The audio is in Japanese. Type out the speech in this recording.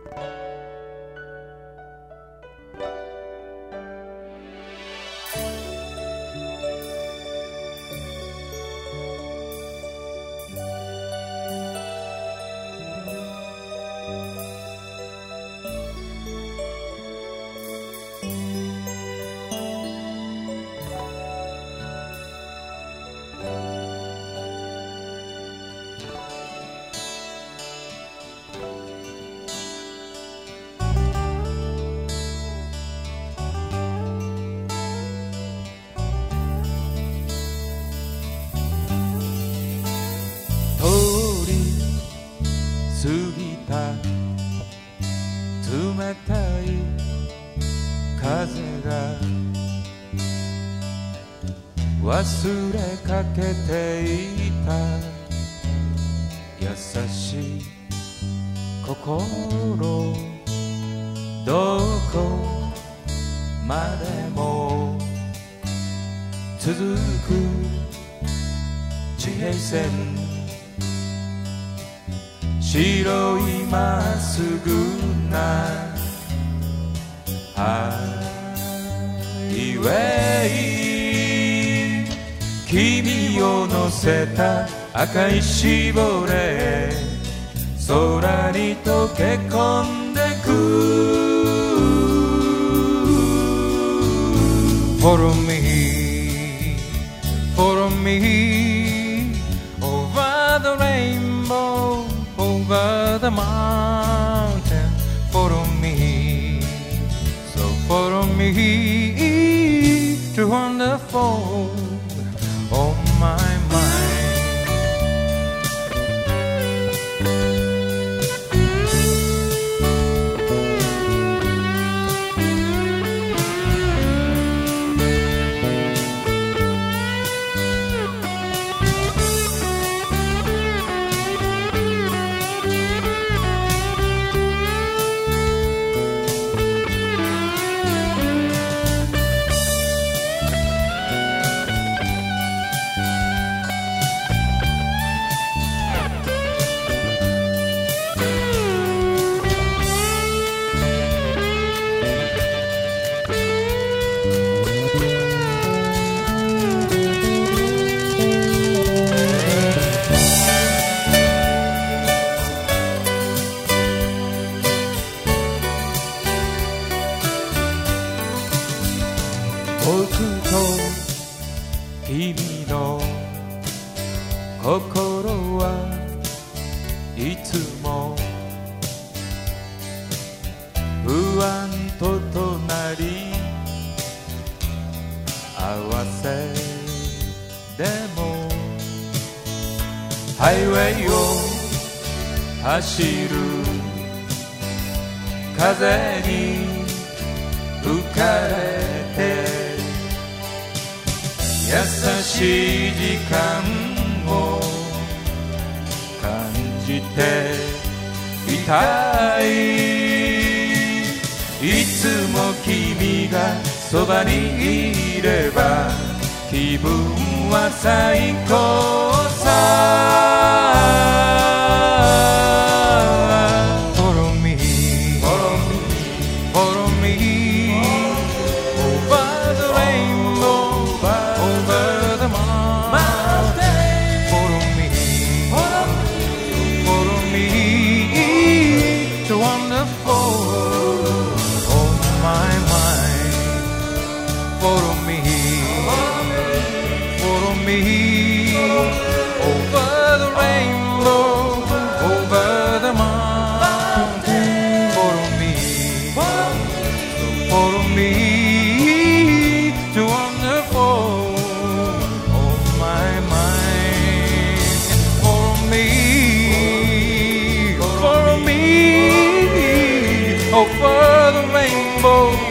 過ぎた冷たい風が忘れかけていた優しい心どこまでも続く地平線白いまっすぐなハイウェイ君を乗せた赤いしぼれ空に溶け込んでく Follow me, follow me over the rainbow, over the mountain. Follow me, so follow me to wonderful on my mind. 僕と君の心はいつも不安と隣合わせでもハイウェイを走る風に吹かれて優しい時間を感じていたいいつも君がそばにいれば気分は最高さ Follow me, follow me, follow me over the rainbow, over the mountain. Follow me, follow me to wonderful on my mind. Follow me, follow me over the rainbow, over the mountain. Follow me, follow me to wonderful on my mind. Follow me over the rainbow.